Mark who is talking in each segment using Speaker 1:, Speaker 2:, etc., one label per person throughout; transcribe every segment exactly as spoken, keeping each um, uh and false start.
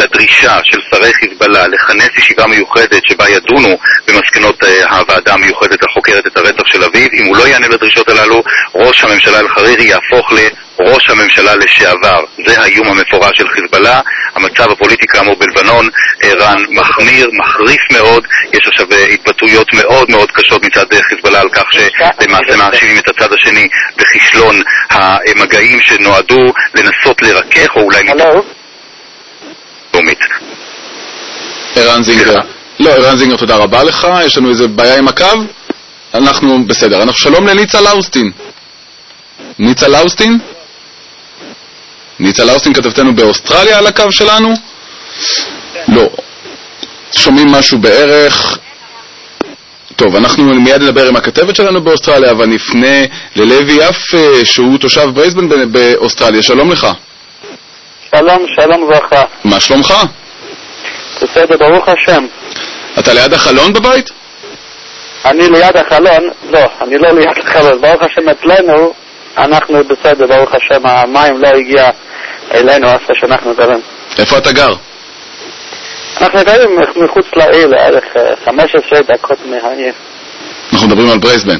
Speaker 1: לדרישה של שרי חיזבאללה לכנס ישיבה מיוחדת שבה ידונו במסקנות הוועדה המיוחדת החוקרת את הרצח של אביו, אם הוא לא יענה לדרישות הללו, ראש הממשלה אל-חרירי יהפוך לראש הממשלה לשעבר. זה האיום המפורש של חיזבאללה. המצב הפוליטי כאמור בלבנון, איראן, מחמיר, מחריף מאוד. יש עכשיו התבטאויות מאוד מאוד קשות מצד חיזבאללה על כך שלמעשה מאשימים את הצד השני בכישלון המגעים שנועדו לנסות לרכך או אולי
Speaker 2: הלו?
Speaker 1: לאומית.
Speaker 3: ערן זינגר. לא, ערן זינגר, תודה רבה לך. יש לנו איזה בעיה עם הקו? אנחנו בסדר. אנחנו שלום לניצה לאוסטין. ניצה לאוסטין? ניצה לאוסטין כתבתנו באוסטרליה על הקו שלנו? לא. שומעים משהו בערך. טוב, אנחנו מיד נדבר עם הכתבת שלנו באוסטרליה, אבל נפנה ללוי יף, שהוא תושב ברייסבן באוסטרליה. שלום לך.
Speaker 2: שלום, שלום וברכה.
Speaker 3: מה שלומך?
Speaker 2: בסדר, ברוך השם.
Speaker 3: אתה ליד החלון בבית?
Speaker 2: אני ליד החלון, לא, אני לא ליד החלון. ברוך השם אצלנו, אנחנו בסדר, ברוך השם, המים לא הגיע אלינו אחרי שאנחנו גרים.
Speaker 3: איפה אתה גר?
Speaker 2: אנחנו גרים מחוץ לעיר, לערך חמש עשרה דקות מהעיר.
Speaker 3: אנחנו מדברים על ברייסבן.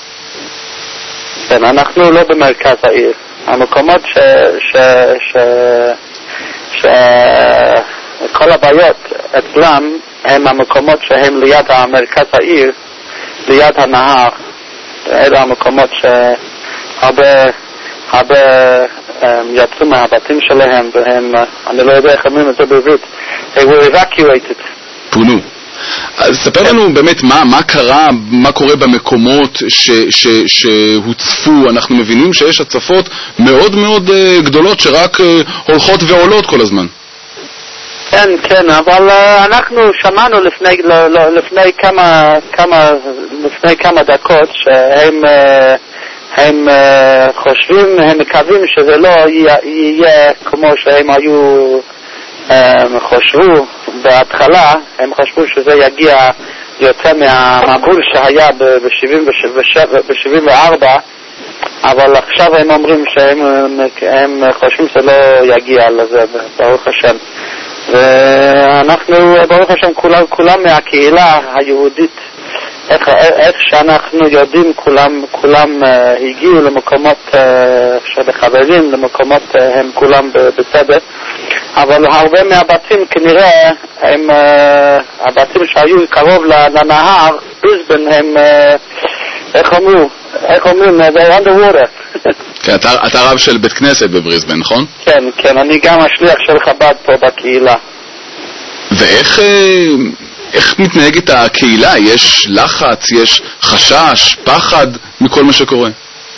Speaker 2: כן, אנחנו לא במרכז העיר. המקומות ש... ש... ש... ש... כל הבעיות אצלם הם המקומות שהם ליד המרכז העיר, ליד הנהר. אלה המקומות שהרבה הרבה יצאו מהבתים שלהם, והם, אני לא יודע איך אומרים את זה בעברית, they were evacuated.
Speaker 3: פונו. אז ספר לנו באמת מה, מה קרה, מה קורה במקומות ש, ש, שהוצפו. אנחנו מבינים שיש הצפות מאוד מאוד uh, גדולות שרק uh, הולכות ועולות כל הזמן.
Speaker 2: כן, כן, אבל uh, אנחנו שמענו לפני, לא, לא, לפני, כמה, כמה, לפני כמה דקות שהם uh, הם uh, חושבים, הם מקווים שזה לא יהיה, יהיה כמו שהם היו הם חושבו בהתחלה, הם חשבו שזה יגיע יותר מהמבול שהיה ב-שבעים וארבע, אבל עכשיו הם אומרים שהם הם חושבים שזה לא יגיע לזה, ברוך השם. ואנחנו, ברוך השם, כולם, כולם מהקהילה היהודית, איך, איך שאנחנו יודעים, כולם, כולם uh, הגיעו למקומות uh, של חברים, למקומות uh, הם כולם בסדר, אבל הרבה מהבתים כנראה הם, uh, הבתים שהיו קרוב לנהר, בריסבן, הם, uh, איך אומרים, איך אומרים, they're underwater.
Speaker 3: כן, אתה, אתה רב של בית כנסת בבריסבן, נכון?
Speaker 2: כן, כן, אני גם השליח של חב"ד פה בקהילה.
Speaker 3: ואיך... איך מתנהגת הקהילה? יש לחץ, יש חשש, פחד מכל מה שקורה?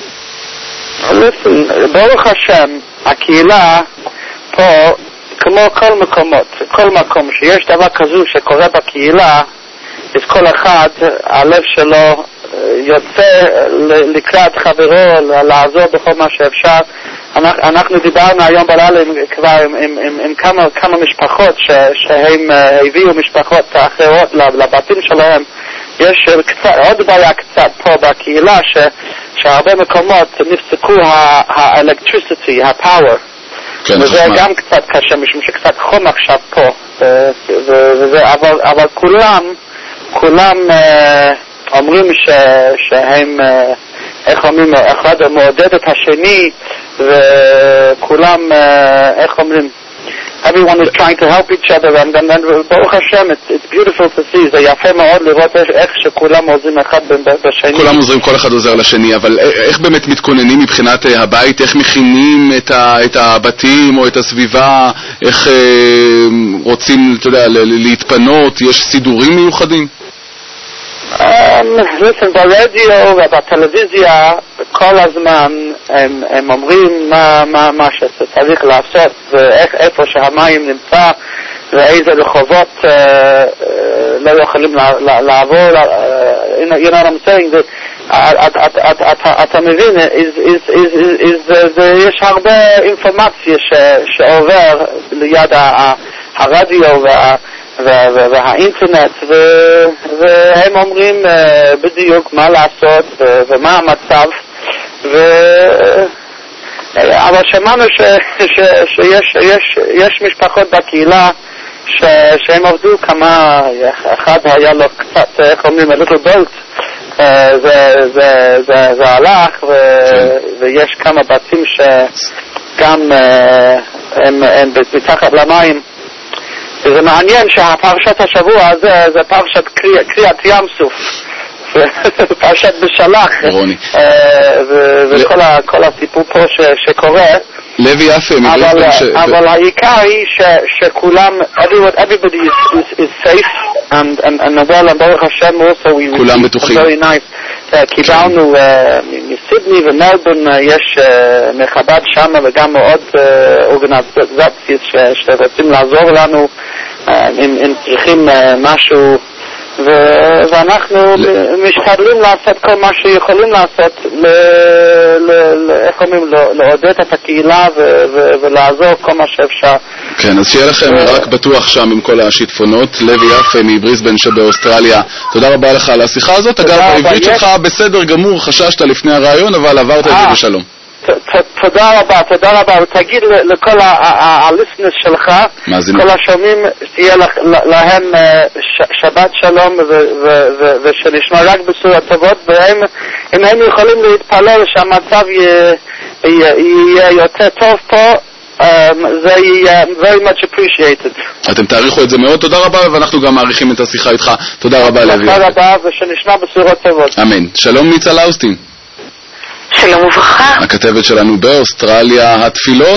Speaker 2: ברוך השם, הקהילה פה, כמו כל מקומות, כל מקום שיש דבר כזו שקורה בקהילה, אז כל אחד, הלב שלו יוצא לקראת חברו, לעזור בכל מה שאפשר. אנחנו, אנחנו דיברנו היום בלילה כבר עם, עם, עם, עם כמה, כמה משפחות ש, שהם uh, הביאו משפחות אחרות לבתים שלהם. יש קצת, עוד בעיה קצת פה בקהילה ש, שהרבה מקומות נפסקו האלקטריסיטי, הפאוור.
Speaker 3: כן,
Speaker 2: וזה חשמל. גם קצת קשה משום שקצת חום עכשיו פה. ו, ו, וזה, אבל, אבל כולם, כולם uh, אומרים ש, שהם... Uh, איך אומרים, אחד מעודד את השני, וכולם, איך אומרים, everyone is trying to help each other, and then, then ברוך השם, it's, it's beautiful to see, זה יפה מאוד לראות איך שכולם עוזרים אחד בשני.
Speaker 3: כולם עוזרים, כל אחד עוזר לשני, אבל איך באמת מתכוננים מבחינת הבית, איך מכינים את, ה, את הבתים או את הסביבה, איך אה, רוצים, אתה יודע, להתפנות, יש סידורים מיוחדים?
Speaker 2: לisten, ברדיו ובטלוויזיה כל הזמן הם, הם אומרים מה, מה, מה שצריך לעשות ואיך, איפה שהמים נמצא ואיזה רחובות uh, uh, לא יכולים לעבור. uh, you know what I'm saying? אתה מבין, יש הרבה אינפורמציה שעובר ליד הרדיו וה והאינטרנט, והם אומרים בדיוק מה לעשות ומה המצב, אבל שמענו שיש משפחות בקהילה ש, שהם עבדו כמה, אחד היה לו קצת, איך אומרים, a little boat, זה, זה, זה, זה הלך, ו, ויש כמה בתים שגם הם, הם מתחת למים. וזה מעניין שהפרשת השבוע הזה זה פרשת קריאת ים סוף. פרשת בשלח, וכל הסיפור פה שקורה.
Speaker 3: לוי יפה,
Speaker 2: אבל העיקר היא שכולם, everybody is safe, and well, ברוך השם also,
Speaker 3: כולם בטוחים.
Speaker 2: very nice. קיבלנו מסידני ומלבורן, יש מחב"ד שם וגם עוד אורגניזציות שרוצים לעזור לנו אם צריכים משהו, ואנחנו משתדלים לעשות כל מה שיכולים לעשות, איך אומרים, לעודד את הקהילה ולעזור כל מה שאפשר.
Speaker 3: כן, אז שיהיה לכם רק בטוח שם עם כל השיטפונות. לוי יפה מבריסבן שבאוסטרליה, תודה רבה לך על השיחה הזאת. אגב, העברית שלך בסדר גמור, חששת לפני הרעיון, אבל עברת את זה בשלום.
Speaker 2: תודה רבה, תודה רבה, ותגיד לכל הליסנס שלך, כל השומעים, תהיה להם שבת שלום ושנשמע רק בשורות טובות, ואם הם יכולים להתפלל שהמצב יהיה יותר טוב פה, זה יהיה very much appreciated.
Speaker 3: אתם תעריכו את זה מאוד, תודה רבה, ואנחנו גם מעריכים את השיחה איתך. תודה רבה לוי.
Speaker 2: תודה רבה, ושנשמע בשורות טובות.
Speaker 3: אמן. שלום ניצה לאוסטין.
Speaker 4: שלום וברכה.
Speaker 3: הכתבת שלנו באוסטרליה, התפילות